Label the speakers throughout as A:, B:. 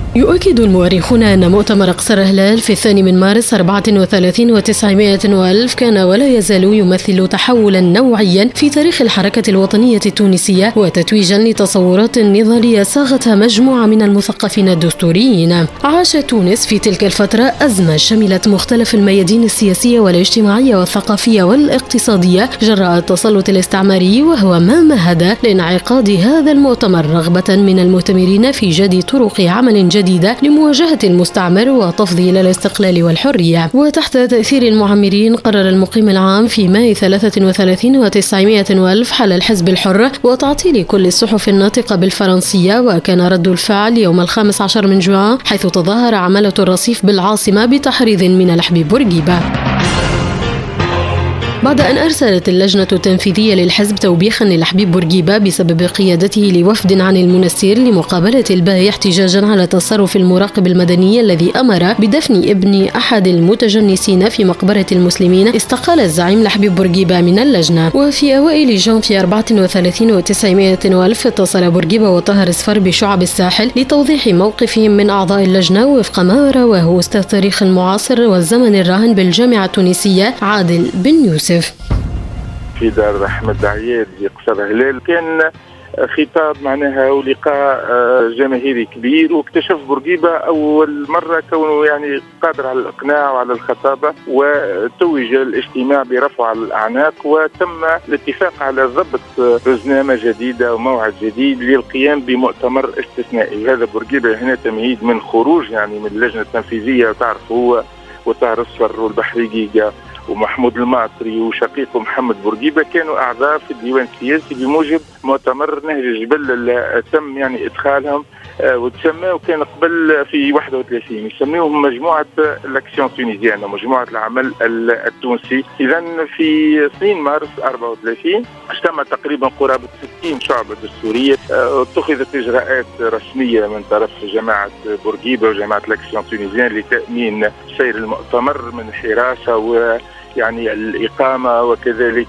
A: يؤكد المؤرخون أن مؤتمر قصر هلال في 2 مارس 34 و900 وألف كان ولا يزال يمثل تحولا نوعيا في تاريخ الحركة الوطنية التونسية وتتويجا لتصورات نضالية صاغتها مجموعة من المثقفين الدستوريين. عاشت تونس في تلك الفترة أزمة شملت مختلف الميادين السياسية والاجتماعية والثقافية والاقتصادية جراء التسلط الاستعماري، وهو ما مهد لانعقاد هذا المؤتمر رغبة من المؤتمرين في جد طرق عمل جديدة لمواجهة المستعمر وتفضيل الاستقلال والحرية. وتحت تأثير المعمرين قرر المقيم العام في ماي 33 و900 وألف حل الحزب الحر وتعطيل كل الصحف الناطقة بالفرنسية، وكان رد الفعل يوم 15 من جوان حيث تظاهر عمالة الرصيف بالعاصمة بتحريض من الحبيب بورقيبة. بعد أن أرسلت اللجنة التنفيذية للحزب توبيخا للحبيب بورقيبة بسبب قيادته لوفد عن المنستير لمقابلة الباهي احتجاجا على تصرف المراقب المدني الذي أمر بدفن ابن أحد المتجنسين في مقبرة المسلمين، استقال الزعيم الحبيب بورقيبة من اللجنة. وفي أوائل جانفي 34 و900 وألف اتصل بورقيبة وطاهر صفر بشعب الساحل لتوضيح موقفهم من أعضاء اللجنة وفق ما رواه أستاذ تاريخ المعاصر والزمن الراهن بالجامعة التونسية عادل بن يوسف.
B: في دار أحمد عياد في قصر هلال كان خطاب معناها ولقاء جماهيري كبير، واكتشف بورقيبة أول مرة كونه يعني قادر على الإقناع وعلى الخطابة، وتوج الاجتماع برفع الأعناق وتم الاتفاق على ضبط رزنامة جديدة وموعد جديد للقيام بمؤتمر استثنائي. هذا بورقيبة هنا تمهيد من خروج يعني من اللجنة التنفيذية، تعرف هو وطاهر الصفر والبحري جيجا ومحمود المعطري وشقيقه محمد بورقيبة كانوا أعضاء في الديوان السياسي بموجب مؤتمر نهج الجبل اللي تم يعني إدخالهم وتسمى، وكان قبل في 31 يسميوهم مجموعة الأكسيون تونيزيان، مجموعة العمل التونسي. إذا في 2 مارس 34 اجتمع تقريبا قرابة 60 شعبة دستورية، اتخذت إجراءات رسمية من طرف جماعة بورقيبة وجماعة الأكسيون تونيزيان لتأمين سير المؤتمر من حراسة ويعني الإقامة وكذلك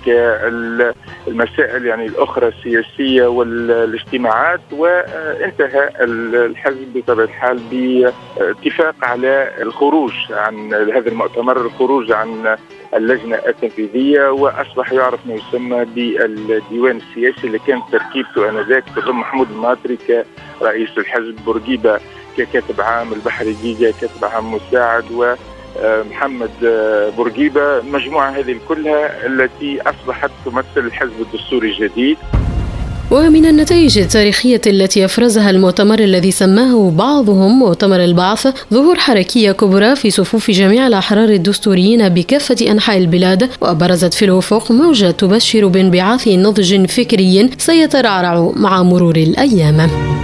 B: المسائل يعني الأخرى السياسية والاجتماعات. وانتهى الحزب بطبيعة الحال باتفاق على الخروج عن هذا المؤتمر، الخروج عن اللجنة التنفيذية، وأصبح يعرف ما يسمى بالديوان السياسي اللي كانت تركيبته آنذاك تضم محمود المعطري كرئيس الحزب، بورقيبة ككاتب عام، البحري جيجا كاتب عام مساعد، ومحمد بورقيبة. مجموعة هذه كلها التي أصبحت تمثل الحزب الدستوري الجديد.
A: ومن النتائج التاريخية التي أفرزها المؤتمر الذي سماه بعضهم مؤتمر البعث ظهور حركية كبرى في صفوف جميع الأحرار الدستوريين بكافة أنحاء البلاد، وبرزت في الأفق موجة تبشر بانبعاث نضج فكري سيترعرع مع مرور الأيام.